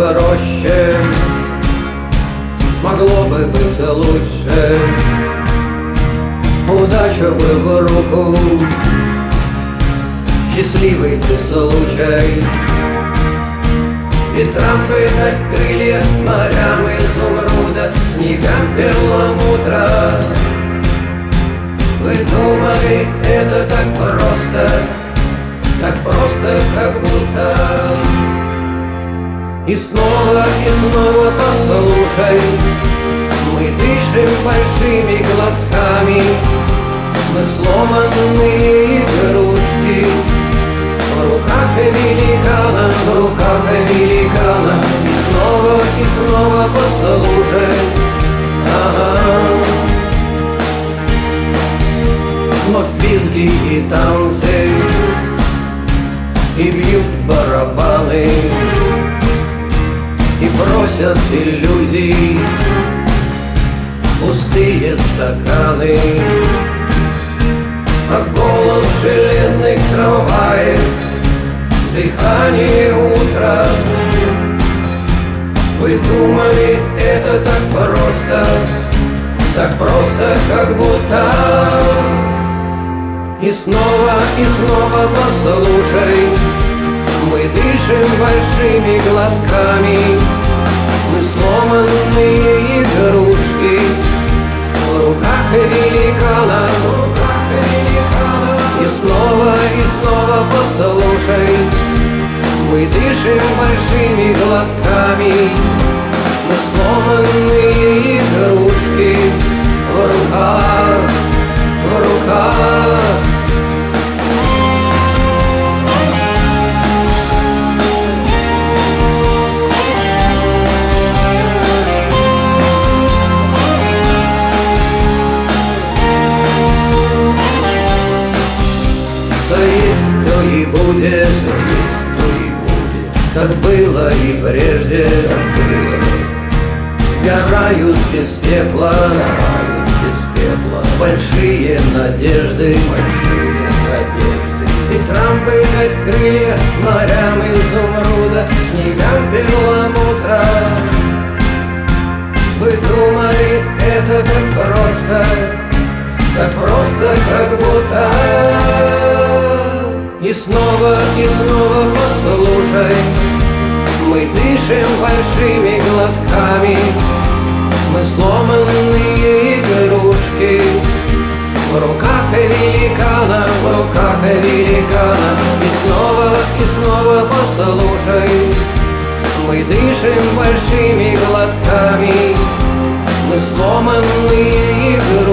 проще, могло бы быть лучше. Удачу бы в руку, счастливый бы случай. Ветрам бы дать крылья, морям изумруда, снегам перламутра. Вы думали, это так просто, как будто. И снова послушай, мы дышим большими глотками, мы сломанные игрушки в руках великана, в руках великана. И снова послушай, вновь визги и танцы, и бьют барабаны, и просят иллюзий пустые стаканы. А голос железных трамваев, дыхание утра. Вы думали, это так просто, как будто. И снова послушай, мы дышим большими глотками, мы сломанные игрушки в руках великана, в руках великана. И снова послушай, мы дышим большими глотками, мы сломанные игрушки в руках, в руках. То и будет, как было и прежде, сгорают без пепла большие надежды. Ветрам бы дать крылья, морям изумруда, снегам перламутра. Вы думали, это так просто, как будто. И снова послушай, мы дышим большими глотками, мы сломанные игрушки в руках великана, в руках великана. И снова послушай, мы дышим большими глотками, мы сломанные игрушки